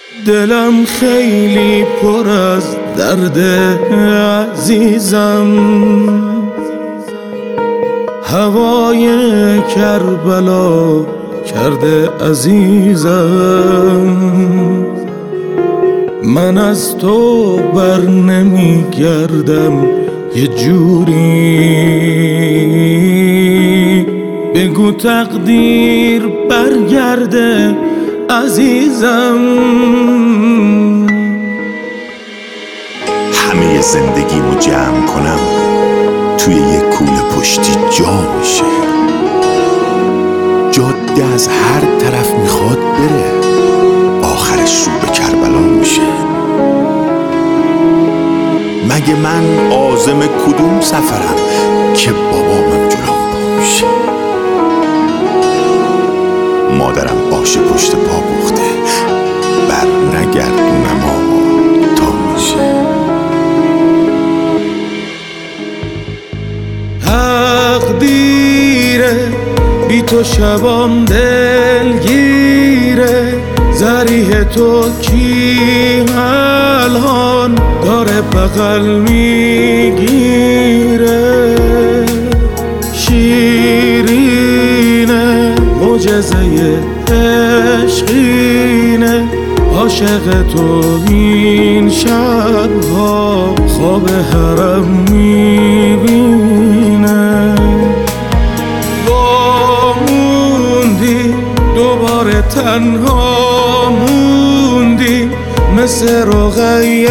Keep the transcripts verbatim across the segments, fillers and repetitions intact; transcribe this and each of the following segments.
دلم خیلی پر از درد عزیزم، هوای کربلا کرده عزیزم. من از تو بر نمی گردم یه جوری، بگو تقدیر برگرده عزیزم. همه زندگیمو جمع کنم توی یه کوله پشتی جا میشه. جاده از هر طرف میخواد بره، آخرش رو به کربلا میشه. مگه من عازم کدوم سفرم که بابامم جلوم پا میشه؟ مادرم آش پشت پا پخته، بر نگردونم آقا تا میشه. تقدیره بی تو شبام دلگیره، ذریح تو کی الان داره بغل میگیره. شیرینه معجزه عشقینه، عاشق تو این شبها خواب حرم میبینه. موندی دوباره تنها موندی، مثل رقیه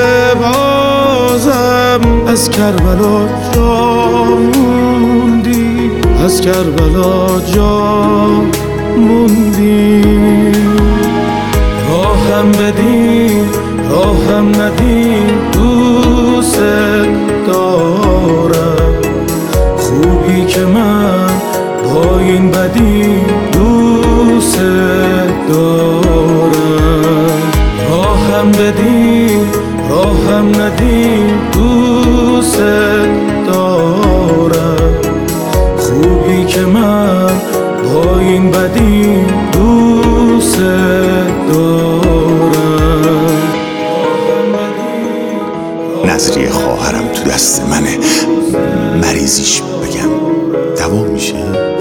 بازم از کربلا جا موندی، از کربلا جا موندی. راهم بدی راهم ندی دوست دارم، خوبی که من با این بدی دوست دارم. راهم بدی راهم ندی دوست دارم، خوبی که من با این بدی دوست دارم. نظریه خواهرم تو دست منه، مریضیش بگم دوا میشه؟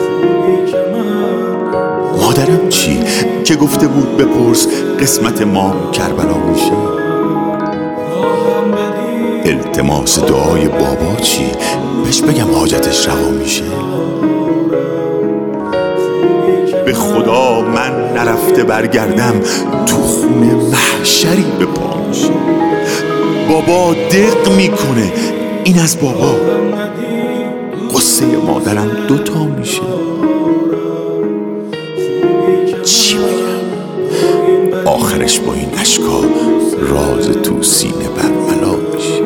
مادرم چی که گفته بود بپرس قسمت ما کربلا میشه؟ التماس دعای بابا چی؟ بهش بگم حاجتش روا میشه؟ به خدا من نرفته برگردم تو خونه محشری به پا میشه. بابا دق میکنه، این از بابا. قصه مادرم دوتا میشه. چی بگم؟ آخرش با این اشکا راز تو سینه برملا میشه.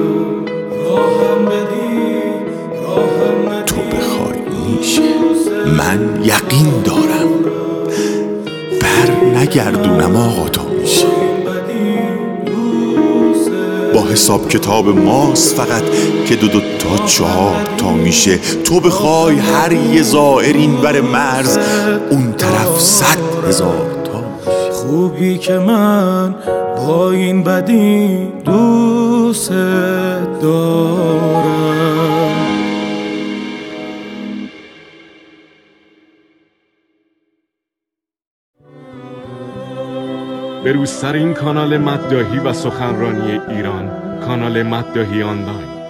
تو بخوای میشه، من یقین دارم بر نگردونم آقا تا میشه. با حساب کتاب ماست فقط که دو دو تا چهار تا میشه. تو بخوای هر یه زائر این بر مرز، اون طرف صد هزار تا میشه. خوبی که من با این بدی دوست دارم. به روزترین کانال مداحی و سخنرانی ایران، کانال مداحی آنلاین.